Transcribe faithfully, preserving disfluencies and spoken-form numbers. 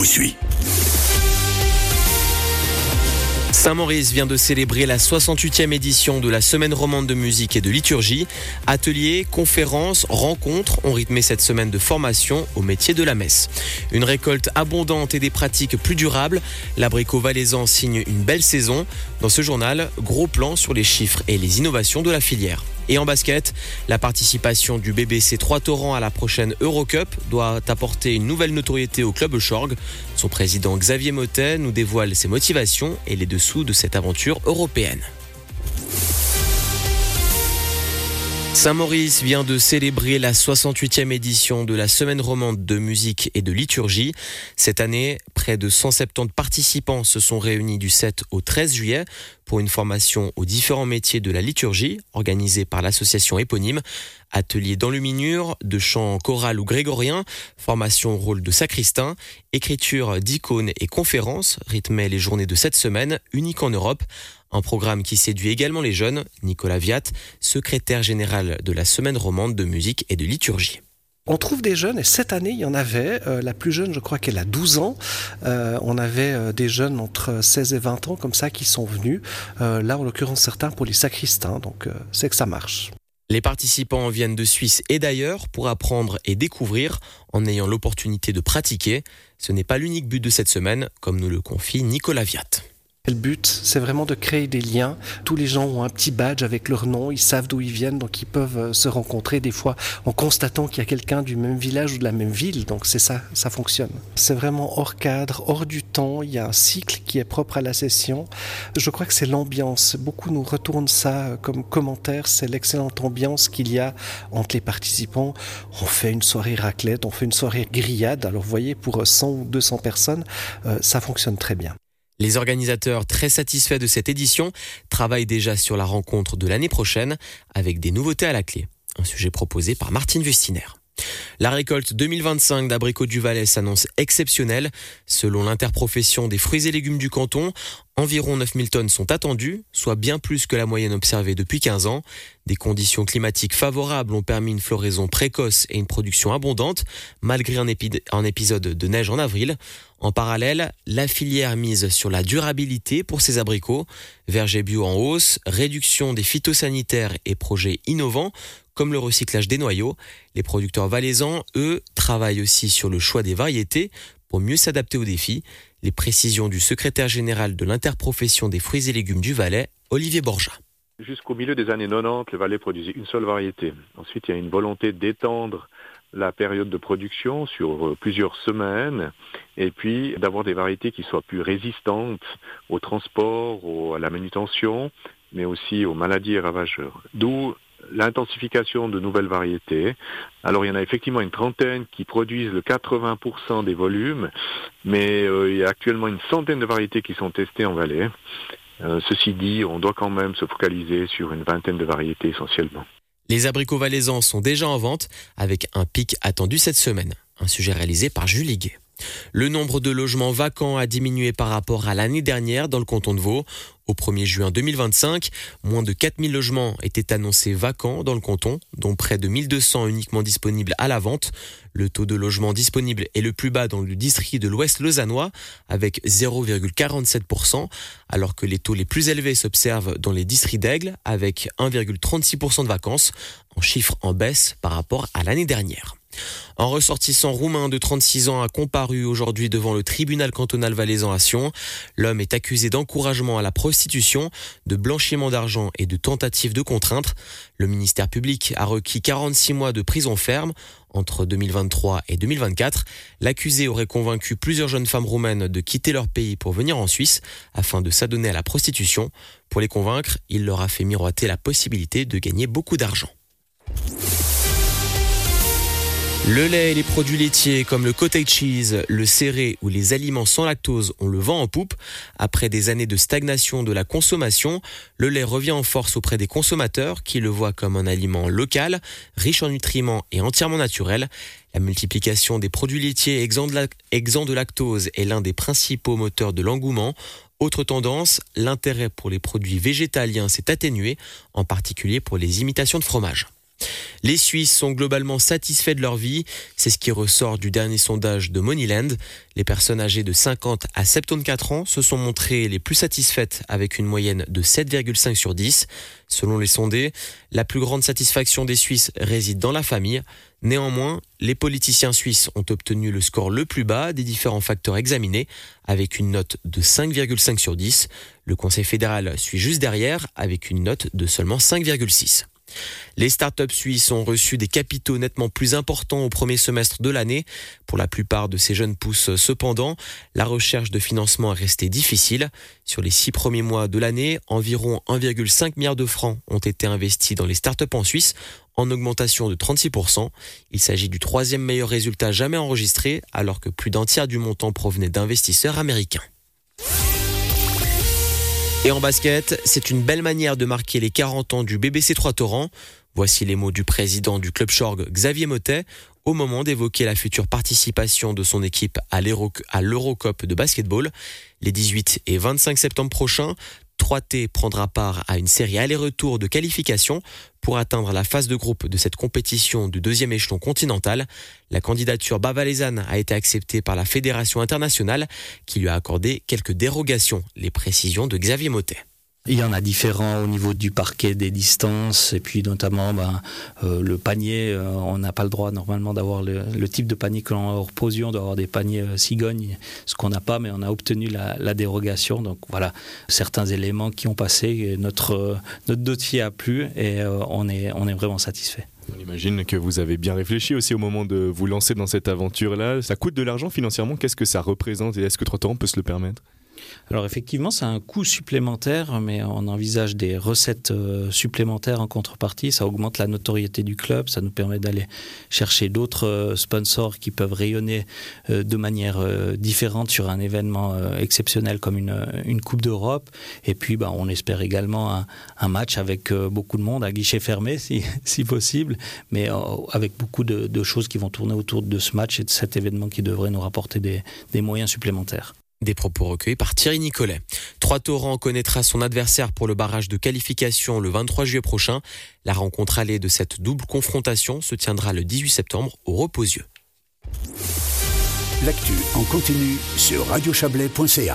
Suis. Saint-Maurice vient de célébrer la soixante-huitième édition de la Semaine romande de musique et de liturgie. Ateliers, conférences, rencontres ont rythmé cette semaine de formation au métier de la messe. Une récolte abondante et des pratiques plus durables. L'abricot valaisan signe une belle saison. Dans ce journal, gros plan sur les chiffres et les innovations de la filière. Et en basket, la participation du B B C Trois-Torrents à la prochaine Eurocup doit apporter une nouvelle notoriété au club Schorg. Son président Xavier Motet nous dévoile ses motivations et les dessous de cette aventure européenne. Saint-Maurice vient de célébrer la soixante-huitième édition de la Semaine romande de musique et de liturgie. Cette année, près de cent soixante-dix participants se sont réunis du sept au treize juillet pour une formation aux différents métiers de la liturgie organisée par l'association éponyme. Ateliers d'enluminure, de chant choral ou grégorien, formation au rôle de sacristain, écriture d'icônes et conférences rythmaient les journées de cette semaine, unique en Europe. Un programme qui séduit également les jeunes. Nicolas Viat, secrétaire général de la Semaine romande de musique et de liturgie. On trouve des jeunes, et cette année, il y en avait. Euh, la plus jeune, je crois qu'elle a douze ans. Euh, on avait euh, des jeunes entre seize et vingt ans, comme ça, qui sont venus. Euh, là, en l'occurrence, certains pour les sacristains. Donc, euh, c'est que ça marche. Les participants viennent de Suisse et d'ailleurs pour apprendre et découvrir en ayant l'opportunité de pratiquer. Ce n'est pas l'unique but de cette semaine, comme nous le confie Nicolas Viat. Le but, c'est vraiment de créer des liens. Tous les gens ont un petit badge avec leur nom, ils savent d'où ils viennent, donc ils peuvent se rencontrer des fois en constatant qu'il y a quelqu'un du même village ou de la même ville. Donc c'est ça, ça fonctionne. C'est vraiment hors cadre, hors du temps. Il y a un cycle qui est propre à la session. Je crois que c'est l'ambiance. Beaucoup nous retournent ça comme commentaire. C'est l'excellente ambiance qu'il y a entre les participants. On fait une soirée raclette, on fait une soirée grillade. Alors vous voyez, pour cent ou deux cents personnes, euh, ça fonctionne très bien. Les organisateurs, très satisfaits de cette édition, travaillent déjà sur la rencontre de l'année prochaine avec des nouveautés à la clé. Un sujet proposé par Martine Wustiner. La récolte deux mille vingt-cinq d'abricots du Valais s'annonce exceptionnelle. Selon l'interprofession des fruits et légumes du canton, environ neuf mille tonnes sont attendues, soit bien plus que la moyenne observée depuis quinze ans. Des conditions climatiques favorables ont permis une floraison précoce et une production abondante, malgré un, épi- un épisode de neige en avril. En parallèle, la filière mise sur la durabilité pour ces abricots. Vergers bio en hausse, réduction des phytosanitaires et projets innovants, comme le recyclage des noyaux. Les producteurs valaisans, eux, travaillent aussi sur le choix des variétés pour mieux s'adapter aux défis. Les précisions du secrétaire général de l'interprofession des fruits et légumes du Valais, Olivier Borja. Jusqu'au milieu des années quatre-vingt-dix, le Valais produisait une seule variété. Ensuite, il y a une volonté d'étendre la période de production sur plusieurs semaines et puis d'avoir des variétés qui soient plus résistantes au transport, au, à la manutention, mais aussi aux maladies et ravageurs. D'où l'intensification de nouvelles variétés. Alors il y en a effectivement une trentaine qui produisent le quatre-vingts pour cent des volumes, mais euh, il y a actuellement une centaine de variétés qui sont testées en Valais. Euh, ceci dit, on doit quand même se focaliser sur une vingtaine de variétés essentiellement. Les abricots valaisans sont déjà en vente avec un pic attendu cette semaine. Un sujet réalisé par Julie Guet. Le nombre de logements vacants a diminué par rapport à l'année dernière dans le canton de Vaud. Au premier juin deux mille vingt-cinq, moins de quatre mille logements étaient annoncés vacants dans le canton, dont près de mille deux cents uniquement disponibles à la vente. Le taux de logements disponibles est le plus bas dans le district de l'Ouest lausannois, avec zéro virgule quarante-sept pour cent, alors que les taux les plus élevés s'observent dans les districts d'Aigle, avec un virgule trente-six pour cent de vacances, en chiffre en baisse par rapport à l'année dernière. Un ressortissant roumain de trente-six ans a comparu aujourd'hui devant le tribunal cantonal valaisan à Sion. L'homme est accusé d'encouragement à la prostitution, de blanchiment d'argent et de tentative de contrainte. Le ministère public a requis quarante-six mois de prison ferme. Entre deux mille vingt-trois et deux mille vingt-quatre, l'accusé aurait convaincu plusieurs jeunes femmes roumaines de quitter leur pays pour venir en Suisse afin de s'adonner à la prostitution. Pour les convaincre, il leur a fait miroiter la possibilité de gagner beaucoup d'argent. Le lait et les produits laitiers comme le cottage cheese, le serré ou les aliments sans lactose ont le vent en poupe. Après des années de stagnation de la consommation, le lait revient en force auprès des consommateurs qui le voient comme un aliment local, riche en nutriments et entièrement naturel. La multiplication des produits laitiers exempts de, la... exempts de lactose est l'un des principaux moteurs de l'engouement. Autre tendance, l'intérêt pour les produits végétaliens s'est atténué, en particulier pour les imitations de fromage. Les Suisses sont globalement satisfaits de leur vie. C'est ce qui ressort du dernier sondage de Moneyland. Les personnes âgées de cinquante à soixante-quatorze ans se sont montrées les plus satisfaites avec une moyenne de sept virgule cinq sur dix. Selon les sondés, la plus grande satisfaction des Suisses réside dans la famille. Néanmoins, les politiciens suisses ont obtenu le score le plus bas des différents facteurs examinés avec une note de cinq virgule cinq sur dix. Le Conseil fédéral suit juste derrière avec une note de seulement cinq virgule six. Les startups suisses ont reçu des capitaux nettement plus importants au premier semestre de l'année. Pour la plupart de ces jeunes pousses, cependant, la recherche de financement est restée difficile. Sur les six premiers mois de l'année, environ un virgule cinq milliard de francs ont été investis dans les startups en Suisse, en augmentation de trente-six pour cent. Il s'agit du troisième meilleur résultat jamais enregistré, alors que plus d'un tiers du montant provenait d'investisseurs américains. Et en basket, c'est une belle manière de marquer les quarante ans du B B C Trois-Torrents. Voici les mots du président du club Schorg, Xavier Mottet, au moment d'évoquer la future participation de son équipe à l'Eurocup de basketball. Les dix-huit et vingt-cinq septembre prochains, trois T prendra part à une série aller-retour de qualification pour atteindre la phase de groupe de cette compétition du deuxième échelon continental. La candidature bas-valaisanne a été acceptée par la Fédération internationale qui lui a accordé quelques dérogations. Les précisions de Xavier Mottet. Il y en a différents au niveau du parquet, des distances, et puis notamment ben, euh, le panier. Euh, on n'a pas le droit normalement d'avoir le, le type de panier que l'on repose. On doit avoir des paniers euh, cigognes, ce qu'on n'a pas, mais on a obtenu la, la dérogation. Donc voilà, certains éléments qui ont passé, notre, euh, notre dossier a plu et euh, on est, on est vraiment satisfait. On imagine que vous avez bien réfléchi aussi au moment de vous lancer dans cette aventure-là. Ça coûte de l'argent financièrement, qu'est-ce que ça représente et est-ce que Trois-Torrents peut se le permettre ? Alors effectivement, c'est un coût supplémentaire, mais on envisage des recettes supplémentaires en contrepartie. Ça augmente la notoriété du club, ça nous permet d'aller chercher d'autres sponsors qui peuvent rayonner de manière différente sur un événement exceptionnel comme une, une Coupe d'Europe. Et puis, bah, on espère également un, un match avec beaucoup de monde, à guichet fermé si, si possible, mais avec beaucoup de, de choses qui vont tourner autour de ce match et de cet événement qui devrait nous rapporter des, des moyens supplémentaires. Des propos recueillis par Thierry Nicolet. Trois-Torrents connaîtra son adversaire pour le barrage de qualification le vingt-trois juillet prochain. La rencontre allée de cette double confrontation se tiendra le dix-huit septembre au Reposieux. L'actu en continu sur radio chablais point c a.